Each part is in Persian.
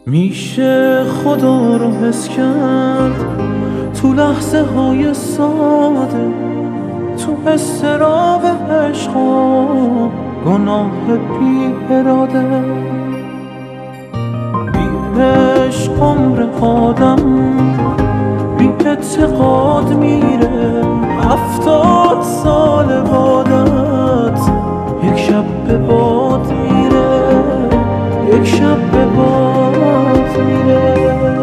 میشه خدا رو حس کرد تو لحظه های ساده، تو اضطراب عشق و گناه بی اراده. بی عشق عمر آدم بی اعتقاد میره، 70 سال بادت یک شب به باد میره، یک شب به باد میره.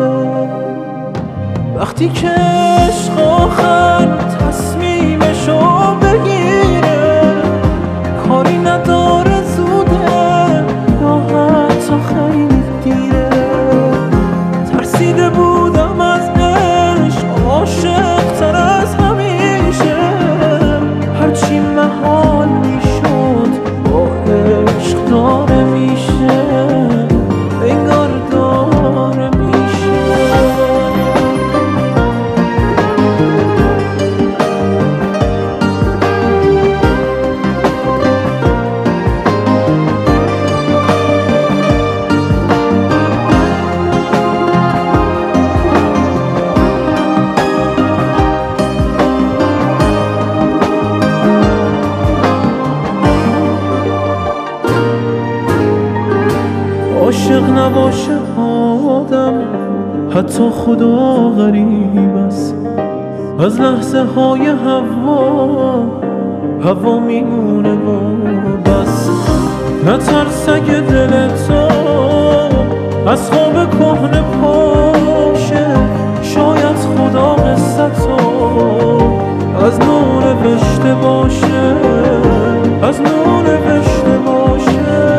وقتی که عشق آخر تصمیمشو بگیره، کاری نداره زوده یا حتی خیلی دیره. ترسیده بودم از عشق، عاشق تر از همیشه، هرچی محال میشد با عشق داره میشه، انگار داره میشه. عاشق نباشه آدم، حتی خدا غریب است. از لحظه های هوا میمونه و بس. نترس اگه دل تو از خواب کهنه پاشه، شاید خدا قصتو از نو نوشته باشه، از نو نوشته باشه.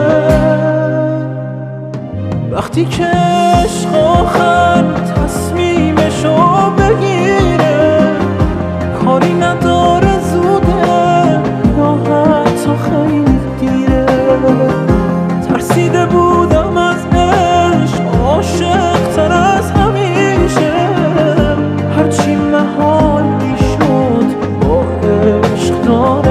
وقتی که عشق آخر تصمیمشو بگیره، کاری نداره زوده یا حتی خیلی دیره. ترسیده بودم از عشق، عاشق تر از همیشه، هرچی محال میشد با عشق داره